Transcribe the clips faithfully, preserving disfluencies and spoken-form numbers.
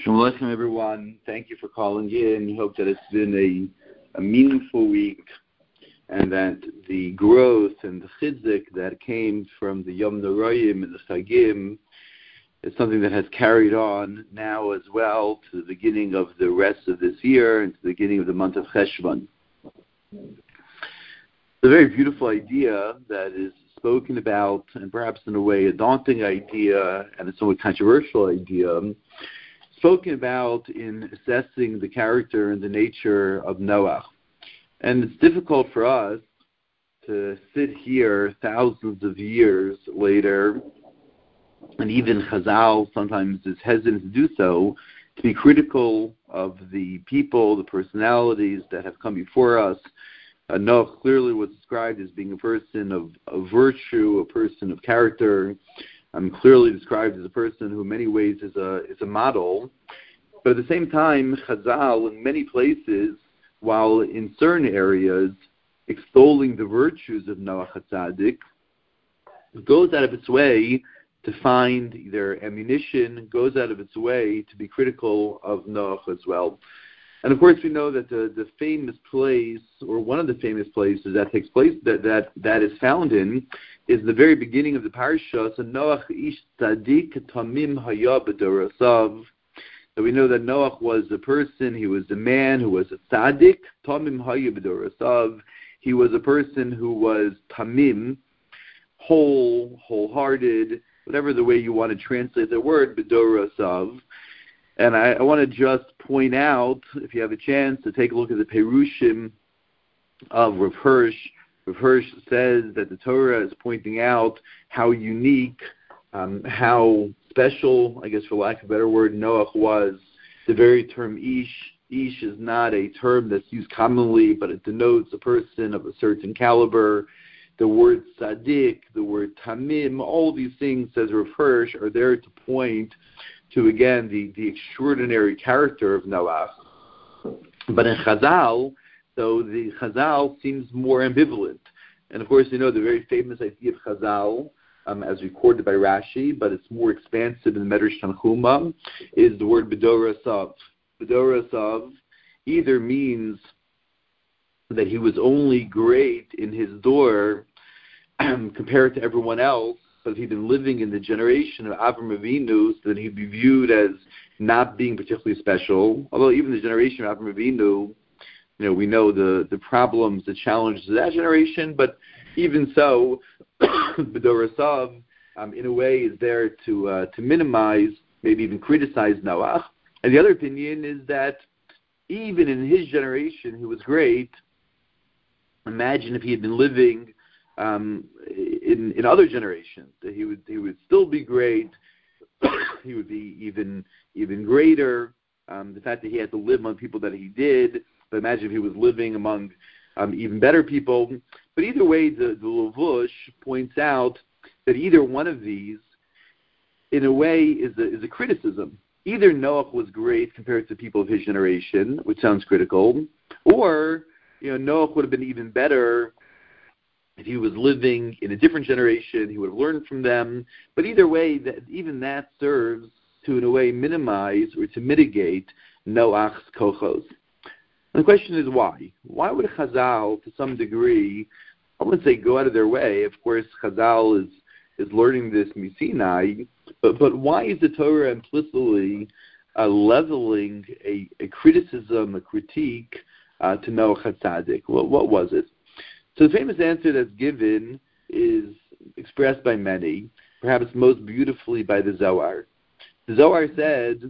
Shalom Aleichem, everyone. Thank you for calling in. Hope that it's been a, a meaningful week and that the growth and the chizuk that came from the Yom Noraim and the Chagim is something that has carried on now as well to the beginning of the rest of this year and to the beginning of the month of Cheshvan. It's a very beautiful idea that is spoken about, and perhaps in a way a daunting idea and a somewhat controversial idea, spoken about in assessing the character and the nature of Noah. And it's difficult for us to sit here thousands of years later, and even Chazal sometimes is hesitant to do so, to be critical of the people, the personalities that have come before us. Uh, Noah clearly was described as being a person of, of virtue, a person of character. I'm clearly described as a person who in many ways is a is a model. But at the same time, Chazal, in many places, while in certain areas extolling the virtues of Noah HaTzadik, goes out of its way to find either ammunition, goes out of its way to be critical of Noah as well. And of course, we know that the, the famous place, or one of the famous places that takes place, that, that, that is found in, is the very beginning of the parsha. So Noach ish tzadik tamim haya b'dorasav. So we know that Noach was a person, he was a man who was a tzaddik, tamim haya b'dorasav. He was a person who was tamim, whole, wholehearted, whatever the way you want to translate the word, b'dorasav. And I, I want to just point out, if you have a chance, to take a look at the Perushim of Rav Hirsch. Rav Hirsch says that the Torah is pointing out how unique, um, how special, I guess for lack of a better word, Noach was. The very term Ish, Ish is not a term that's used commonly, but it denotes a person of a certain caliber. The word Tzaddik, the word Tamim, all these things, says Rav Hirsch, are there to point to, again, the, the extraordinary character of Noah. But in Chazal, so the Chazal seems more ambivalent. And of course, you know, the very famous idea of Chazal, um, as recorded by Rashi, but it's more expansive in the Medrash Tanchuma, is the word B'dorasav. B'dorasav either means that he was only great in his door um, compared to everyone else, but if he'd been living in the generation of Avram Avinu, so that he'd be viewed as not being particularly special. Although even the generation of Avram Avinu, you know, we know the, the problems, the challenges of that generation, but even so, B'dorasav, um, in a way, is there to uh, to minimize, maybe even criticize Noah. And the other opinion is that even in his generation, he was great. Imagine if he had been living Um, in, in other generations, that he would he would still be great. He would be even even greater. Um, the fact that he had to live among people that he did, but imagine if he was living among um, even better people. But either way, the, the Lavush points out that either one of these, in a way, is a, is a criticism. Either Noah was great compared to people of his generation, which sounds critical, or you know Noah would have been even better if he was living in a different generation. He would have learned from them. But either way, that even that serves to, in a way, minimize or to mitigate Noach's kochos. And the question is why? Why would Chazal, to some degree, I wouldn't say go out of their way. Of course, Chazal is, is learning this Misinai. But, but why is the Torah implicitly uh, leveling a, a criticism, a critique uh, to Noach HaTzadik? Well, what was it? So the famous answer that's given is expressed by many, perhaps most beautifully by the Zohar. The Zohar said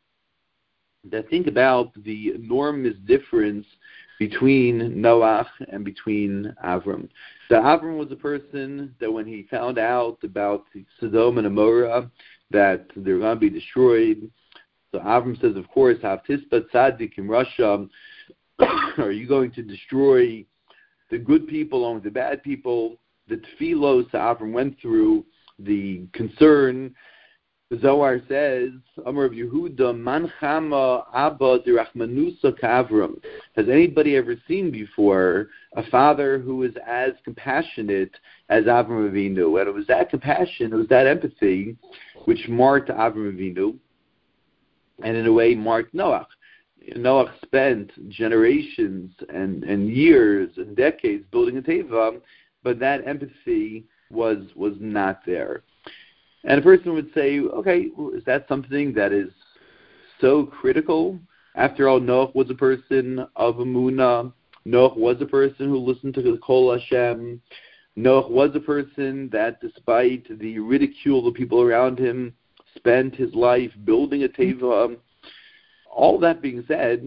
that think about the enormous difference between Noach and between Avram. So Avram was a person that when he found out about Sodom and Amorah, that they're going to be destroyed, so Avram says, of course, Havtispa Tzadik in Russia, are you going to destroy the good people along with the bad people? The tefillos Avram went through, the concern. The Zohar says, Amar of Yehuda, Man chama abba dirachmanusa ka'Avram. Has anybody ever seen before a father who is as compassionate as Avram Avinu? And it was that compassion, it was that empathy which marked Avram Avinu. and in a way marked Noach. Noach spent generations and, and years and decades building a teva, but that empathy was was not there. And a person would say, okay, is that something that is so critical? After all, Noach was a person of Emunah. Noach was a person who listened to the Kol Hashem. Noach was a person that, despite the ridicule of the people around him, spent his life building a teva. All that being said,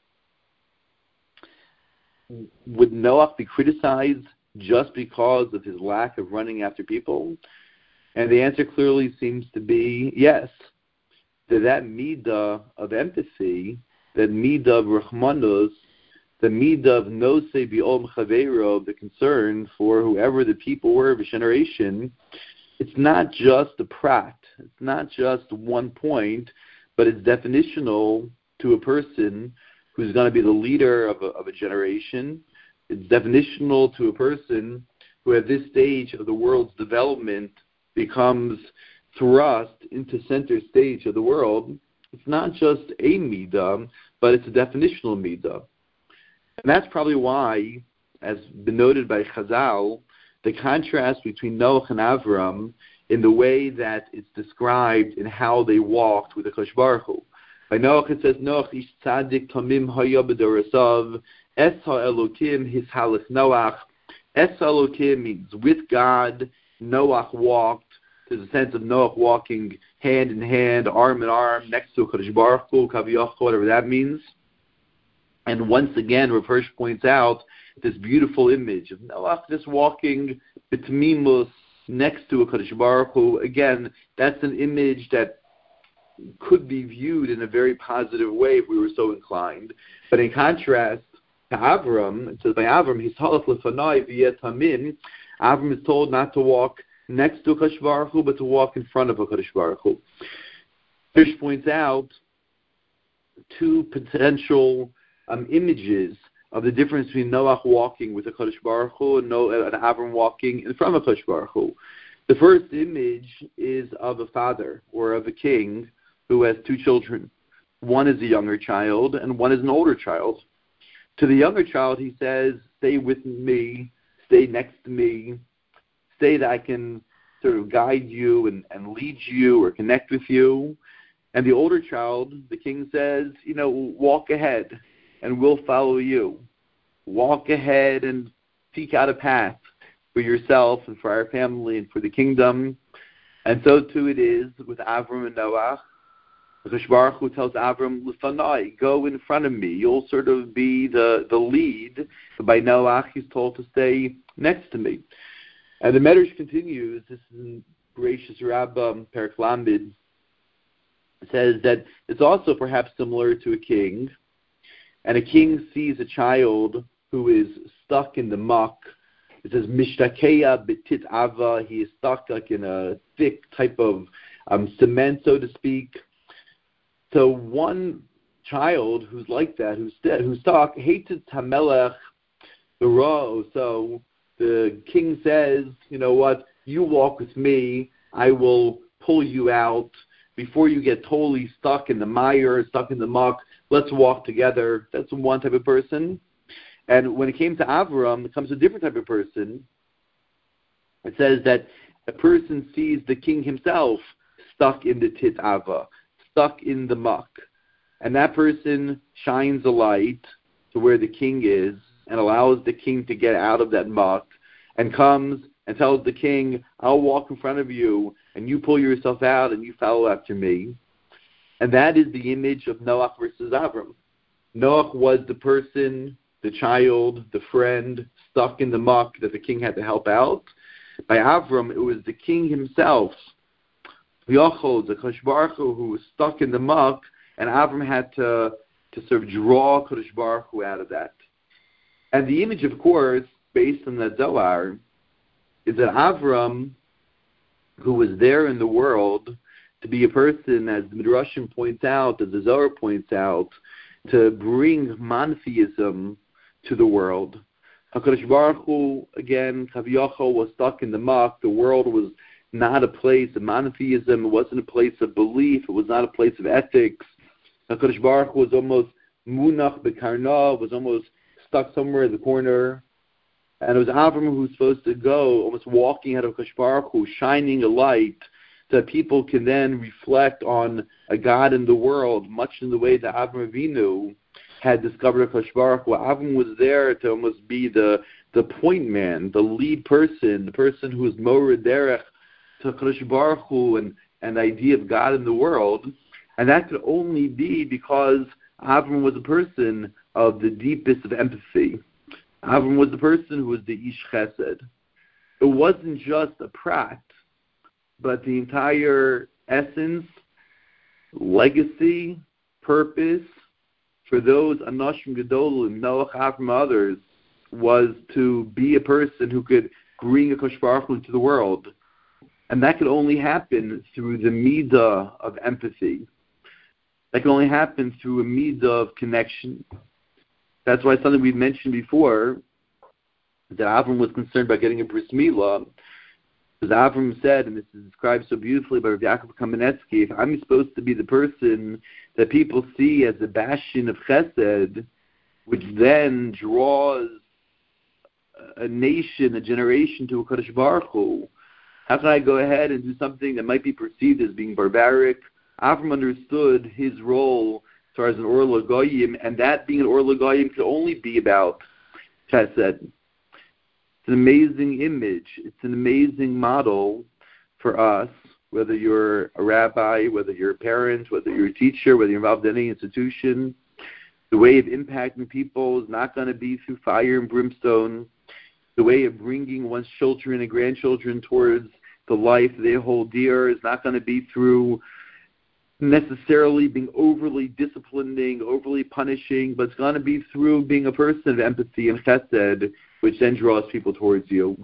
would Noach be criticized just because of his lack of running after people? And the answer clearly seems to be yes. That that midah of empathy, that midah of rachmanus, the midah of nosei bi'om chaveiro, the concern for whoever the people were of a generation, it's not just a prat. It's not just one point, but it's definitional to a person who's going to be the leader of a, of a generation. It's definitional to a person who at this stage of the world's development becomes thrust into center stage of the world. It's not just a midah, but it's a definitional midah. And that's probably why, as been noted by Chazal, the contrast between Noach and Avram in the way that it's described in how they walked with the Kadosh Baruch Hu. By Noach it says, Noach ish tzadik tamim haya b'dorasav, es ha'elokim his halach Noach. Es ha'elokim means with God, Noach walked. There's a sense of Noach walking hand in hand, arm in arm, next to a Kadosh Baruch Hu, Kaviyach, whatever that means. And once again, Rav Hirsch points out this beautiful image of Noach just walking b'tmimus next to a Kadosh Baruch Hu. Again, that's an image that could be viewed in a very positive way if we were so inclined. But in contrast to Avram, it says by Avram, he's halach lefanai v'yet hamim. Avram is told not to walk next to a Kadosh Baruch Hu, but to walk in front of a Kadosh Baruch Hu. Hirsch points out two potential um, images of the difference between Noach walking with a Kadosh Baruch Hu and, Noah, and Avram walking in front of a Kadosh Baruch Hu. The first image is of a father or of a king who has two children. One is a younger child and one is an older child. To the younger child, he says, stay with me, stay next to me, stay that I can sort of guide you and, and lead you or connect with you. And the older child, the king says, you know, walk ahead and we'll follow you. Walk ahead and seek out a path for yourself and for our family and for the kingdom. And so too it is with Avram and Noach. Kadosh Baruch Hu tells Avram, L'fanai, go in front of me. You'll sort of be the, the lead. But by Noach, he's told to stay next to me. And the Medrash continues, this is in Bereshis Rabbah, Perek Lamed, says that it's also perhaps similar to a king. And a king sees a child who is stuck in the muck. It says, Mishtakeya betit ava, he is stuck like in a thick type of um, cement, so to speak. So one child who's like that, who's who's stuck, hates hamelech the ra. So the king says, you know what, you walk with me, I will pull you out before you get totally stuck in the mire, stuck in the muck. Let's walk together. That's one type of person. And when it came to Avram, it comes to a different type of person. It says that a person sees the king himself stuck in the tit ava, stuck in the muck. And that person shines a light to where the king is and allows the king to get out of that muck and comes and tells the king, I'll walk in front of you and you pull yourself out and you follow after me. And that is the image of Noach versus Avram. Noach was the person, the child, the friend, stuck in the muck that the king had to help out. By Avram, it was the king himself, Yochel, the Kadosh Baruch Hu, who was stuck in the muck, and Avram had to, to sort of draw Kadosh Baruch Hu out of that. And the image, of course, based on the Zohar, is that Avram, who was there in the world, to be a person, as the Midrashim points out, as the Zohar points out, to bring monotheism to the world. HaKadosh Baruch Hu, again, Kaviyachol, was stuck in the muck. The world was not a place of monotheism. It wasn't a place of belief. It was not a place of ethics. HaKadosh Baruch Hu was almost munach bekarna, was almost stuck somewhere in the corner. And it was Avram who was supposed to go, almost walking out of HaKadosh Baruch Hu, shining a light so that people can then reflect on a God in the world, much in the way that Avram Avinu had discovered HaKadosh Baruch Hu. Avram was there to almost be the, the point man, the lead person, the person who was Mored Derech to HaKadosh Baruch Hu and, and the idea of God in the world. And that could only be because Avram was a person of the deepest of empathy. Avram was the person who was the Ish Chesed. It wasn't just a prat, but the entire essence, legacy, purpose for those Anashim Gedolim, Noach, Avram, others, was to be a person who could bring a HaKadosh Baruch Hu into the world. And that could only happen through the midah of empathy. That can only happen through a midah of connection. That's why something we've mentioned before, that Avram was concerned about getting a bris milah, because Avram said, and this is described so beautifully by Rav Yaakov Kamenetsky, if I'm supposed to be the person that people see as the bastion of chesed, which then draws a nation, a generation to a HaKadosh Baruch Hu, how can I go ahead and do something that might be perceived as being barbaric? Avram understood his role as far as an Or L'Goyim, and that being an Or L'Goyim could only be about chesed. It's an amazing image. It's an amazing model for us, whether you're a rabbi, whether you're a parent, whether you're a teacher, whether you're involved in any institution. The way of impacting people is not going to be through fire and brimstone. The way of bringing one's children and grandchildren towards the life they hold dear is not going to be through necessarily being overly disciplining, overly punishing, but it's going to be through being a person of empathy and chesed, which then draws people towards you.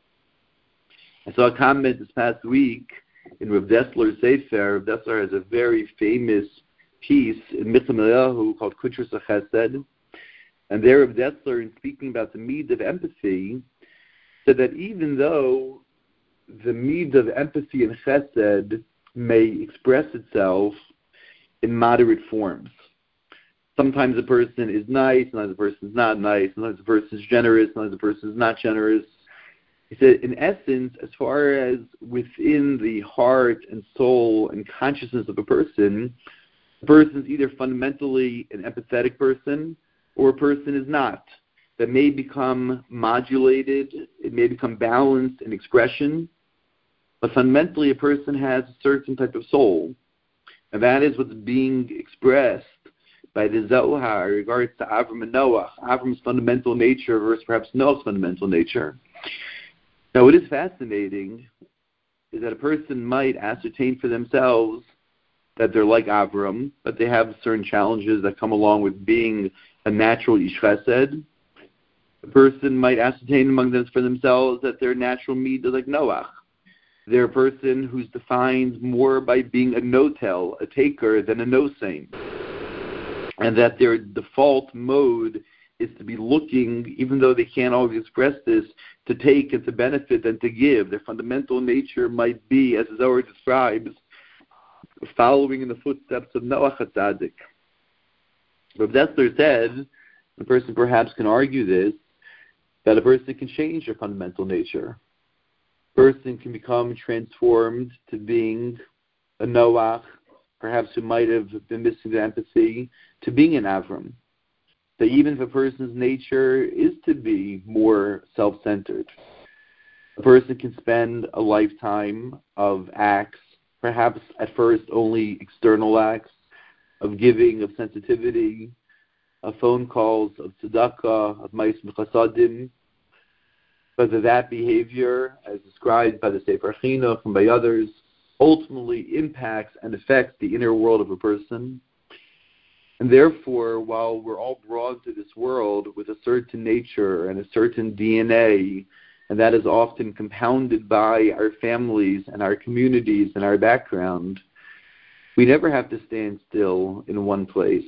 I saw a comment this past week in Rav Dessler's Sefer. Rav Dessler has a very famous piece in Mitzvah Melayahu called Kutras HaChesed. And there Rav Dessler, in speaking about the midah of empathy, said that even though the midah of empathy and chesed may express itself in moderate forms. Sometimes a person is nice, sometimes a person is not nice, sometimes a person is generous, sometimes a person is not generous. He said, in essence, as far as within the heart and soul and consciousness of a person, a person is either fundamentally an empathetic person or a person is not. That may become modulated, it may become balanced in expression, but fundamentally a person has a certain type of soul. And that is what's being expressed by the Zohar in regards to Avram and Noah, Avram's fundamental nature versus perhaps Noah's fundamental nature. Now, what is fascinating is that a person might ascertain for themselves that they're like Avram, but they have certain challenges that come along with being a natural Ish Chesed. A person might ascertain among them for themselves that they're natural midah like Noach. They're a person who's defined more by being a no-tell, a taker, than a no-saint. And that their default mode is to be looking, even though they can't always express this, to take and to benefit and to give. Their fundamental nature might be, as Zohar describes, following in the footsteps of Noach HaTzadik. Rav Dessler said, a person perhaps can argue this, that a person can change their fundamental nature. A person can become transformed to being a Noach, perhaps who might have been missing the empathy, to being an Avram. That even if a person's nature is to be more self-centered, a person can spend a lifetime of acts, perhaps at first only external acts, of giving, of sensitivity, of phone calls, of tzedakah, of ma'is mechasadim, whether that behavior, as described by the Sefer Chinuch and by others, ultimately impacts and affects the inner world of a person. And therefore, while we're all brought to this world with a certain nature and a certain D N A, and that is often compounded by our families and our communities and our background, we never have to stand still in one place.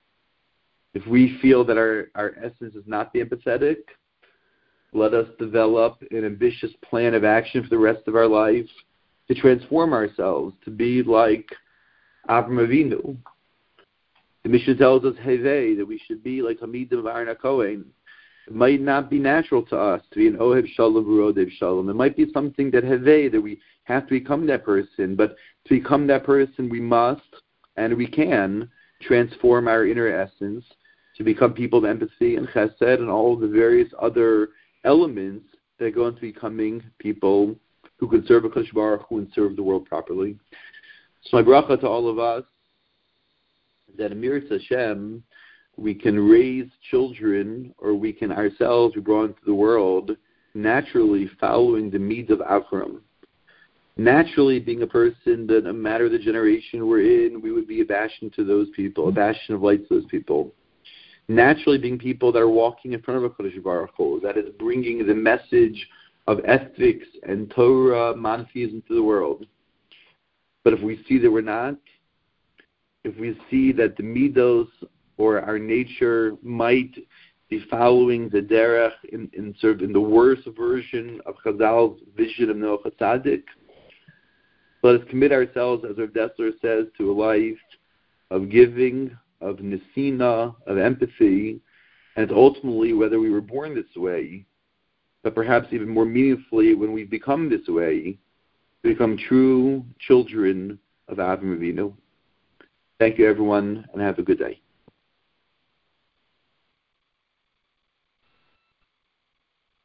If we feel that our, our essence is not the empathetic, let us develop an ambitious plan of action for the rest of our life to transform ourselves, to be like Avram Avinu. The Mishnah tells us, Hevei, that we should be like Hamidim of Aaron HaKohen. It might not be natural to us to be an Ohev Shalom V'Rodev Shalom. It might be something that Hevei, that we have to become that person. But to become that person, we must, and we can, transform our inner essence to become people of empathy and chesed and all of the various other elements that go into becoming people who can serve HaKadosh Baruch Hu and serve the world properly. So my bracha to all of us, that Amir Hashem, we can raise children, or we can ourselves be brought into the world naturally following the needs of Avram. Naturally being a person that no matter the generation we're in, we would be a bastion to those people, a bastion of light to those people. Naturally being people that are walking in front of HaKadosh Baruch Hu, that is bringing the message of ethics and Torah, monotheism to the world. But if we see that we're not, if we see that the midos or our nature might be following the derech in, in sort of in the worst version of Chazal's vision of Noach HaTzadik, let us commit ourselves, as Rav Dessler says, to a life of giving, of nesina, of empathy, and ultimately, whether we were born this way, but perhaps even more meaningfully, when we become this way, become true children of Avram Avinu. Thank you, everyone, and have a good day.